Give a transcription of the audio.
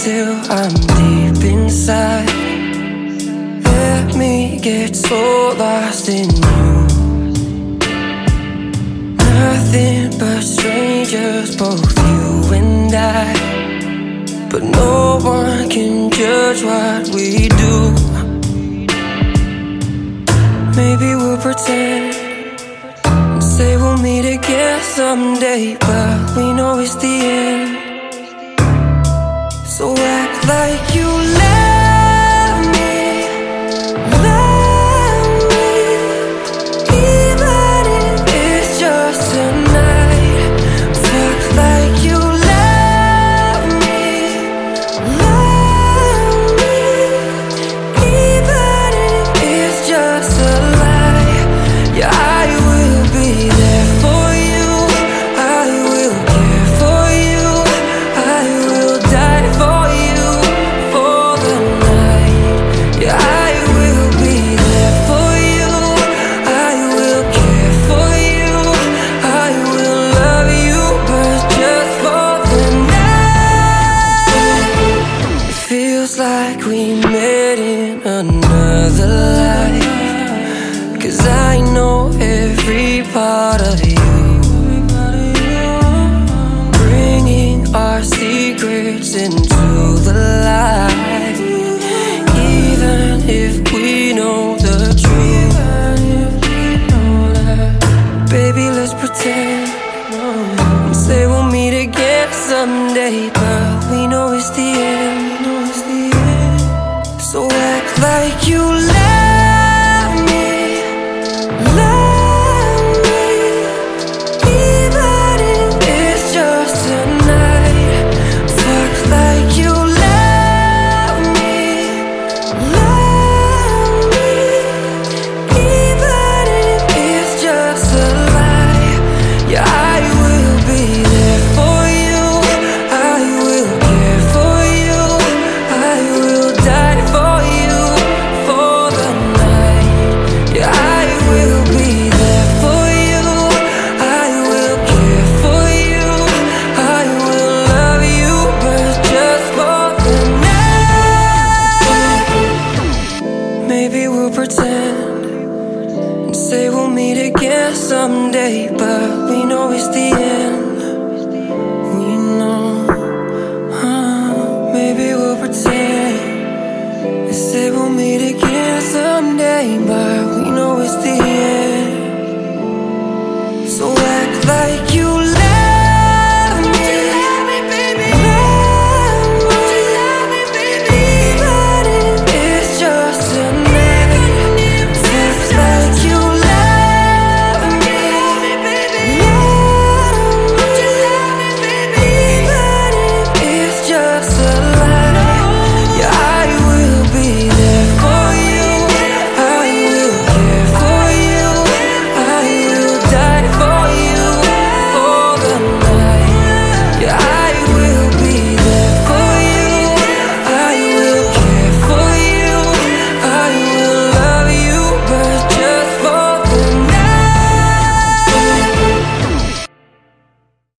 till I'm deep inside. Let me get so lost in you. Nothing but strangers, both you and I. But no one can judge what we do. Maybe we'll pretend and say we'll meet again someday, but we know it's the end. So act like you love me, even if it's just tonight. Fuck like you love me, even if it's just a lie. Yeah, I will be there for you, I will care for you, I will die for you, for the night. Yeah, I will be there for you, I will care for you, I will love you, but just for the night. It feels like we met in another life, 'cause I know every part of you, bringing our secrets into the light. Even if we know the truth, baby, let's pretend and say we'll meet again someday, but we know it's the end. So act like you love me, even if it's just tonight. Fuck like you love me, even if it's just a lie. Yeah, I will be there for you, I will care for you, I will die for you, for the night. Yeah, I will be there for you, I will care for you, I will love you, but just for the night. Maybe we'll pretend and say we'll meet again someday, but we know it's the end. We know, maybe we'll pretend and say we'll meet again someday, but